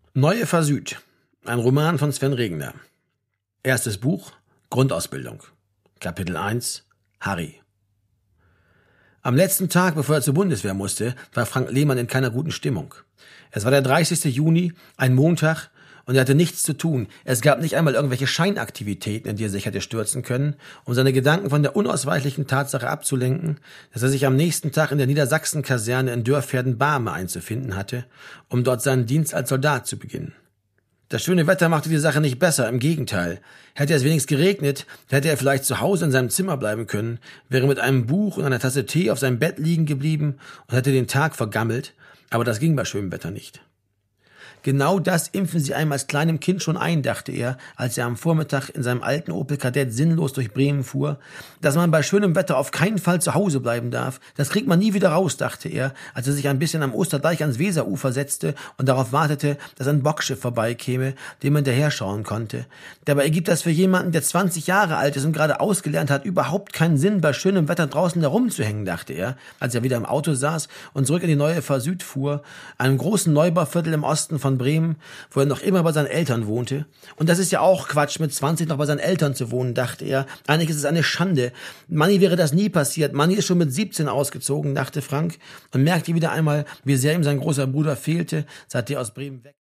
Neue Fahr Süd, ein Roman von Sven Regner. Erstes Buch, Grundausbildung. Kapitel 1, Harry. Am letzten Tag, bevor er zur Bundeswehr musste, war Frank Lehmann in keiner guten Stimmung. Es war der 30. Juni, ein Montag, und er hatte nichts zu tun. Es gab nicht einmal irgendwelche Scheinaktivitäten, in die er sich hätte stürzen können, um seine Gedanken von der unausweichlichen Tatsache abzulenken, dass er sich am nächsten Tag in der Niedersachsen-Kaserne in Dörferden-Barme einzufinden hatte, um dort seinen Dienst als Soldat zu beginnen. Das schöne Wetter machte die Sache nicht besser, im Gegenteil. Hätte es wenigstens geregnet, hätte er vielleicht zu Hause in seinem Zimmer bleiben können, wäre mit einem Buch und einer Tasse Tee auf seinem Bett liegen geblieben und hätte den Tag vergammelt, aber das ging bei schönem Wetter nicht. Genau das impfen sie einem als kleinem Kind schon ein, dachte er, als er am Vormittag in seinem alten Opel Kadett sinnlos durch Bremen fuhr. Dass man bei schönem Wetter auf keinen Fall zu Hause bleiben darf, das kriegt man nie wieder raus, dachte er, als er sich ein bisschen am Osterdeich ans Weserufer setzte und darauf wartete, dass ein Bockschiff vorbeikäme, dem man hinterher schauen konnte. Dabei ergibt das für jemanden, der 20 Jahre alt ist und gerade ausgelernt hat, überhaupt keinen Sinn, bei schönem Wetter draußen herumzuhängen, dachte er, als er wieder im Auto saß und zurück in die Neue Fahr Süd fuhr, einem großen Neubauviertel im Osten von Bremen, wo er noch immer bei seinen Eltern wohnte. Und das ist ja auch Quatsch, mit 20 noch bei seinen Eltern zu wohnen, dachte er. Eigentlich ist es eine Schande. Manni wäre das nie passiert. Manni ist schon mit 17 ausgezogen, dachte Frank und merkte wieder einmal, wie sehr ihm sein großer Bruder fehlte, seit er aus Bremen weg